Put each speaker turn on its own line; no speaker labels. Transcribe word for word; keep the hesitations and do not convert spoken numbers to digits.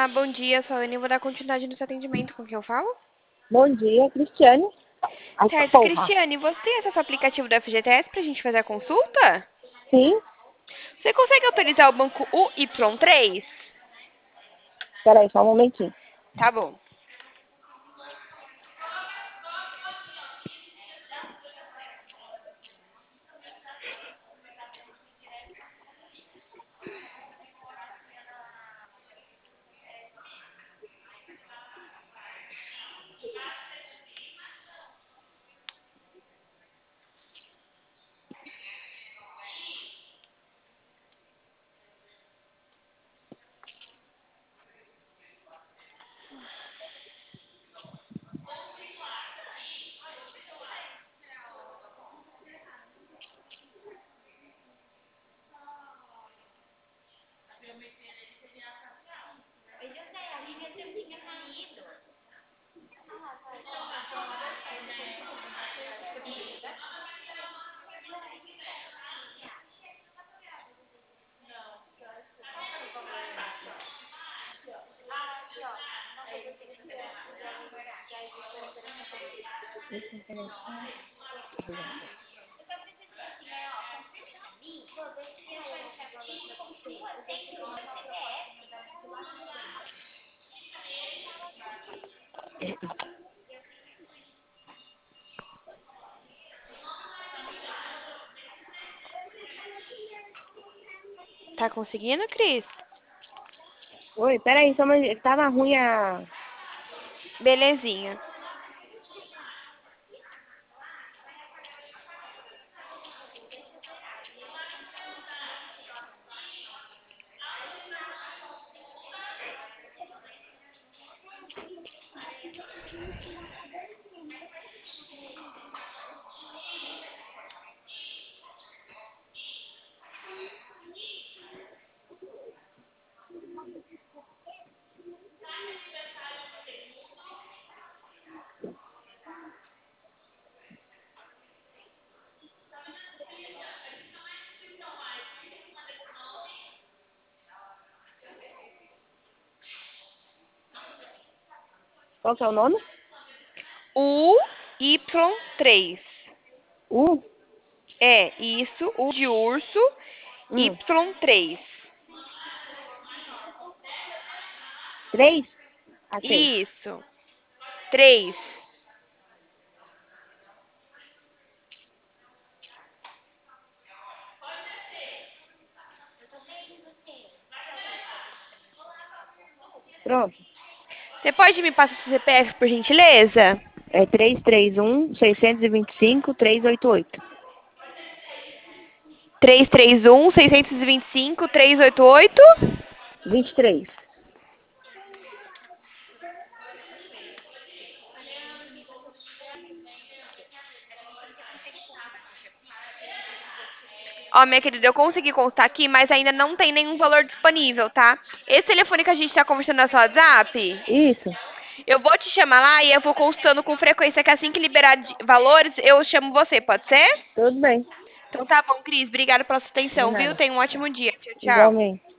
Olá, bom dia, sou a Anne, vou dar continuidade no seu atendimento. Com quem eu falo?
Bom dia, Cristiane. Ai,
Certo,
porra.
Cristiane, você tem acesso ao aplicativo do F G T S pra gente fazer a consulta?
Sim?
Você consegue autorizar o banco U Y três?
Peraí, só um momentinho.
Tá bom. Tá conseguindo, Cris?
Oi, peraí, só mais... Tava ruim a...
Belezinha.
Qual que é o nome?
U Y três.
U?
É, isso, U de urso,
Hum.
Y três.
Três? Achei.
Isso, três.
Pronto.
Você pode me passar seu C P F, por gentileza?
É três três um, seis dois cinco, três oito oito.
três três um, seis dois cinco, três oito oito.
vinte e três.
Ó, minha querida, eu consegui consultar aqui, mas ainda não tem nenhum valor disponível, tá? Esse telefone que a gente tá conversando no seu WhatsApp,
Isso.
eu vou te chamar lá e eu vou consultando com frequência, que assim que liberar de- valores, eu chamo você, pode ser?
Tudo bem.
Então tá bom, Cris. Obrigada pela sua
De
atenção, viu?
nada.
Tenha um ótimo dia. Tchau, tchau.
Igualmente.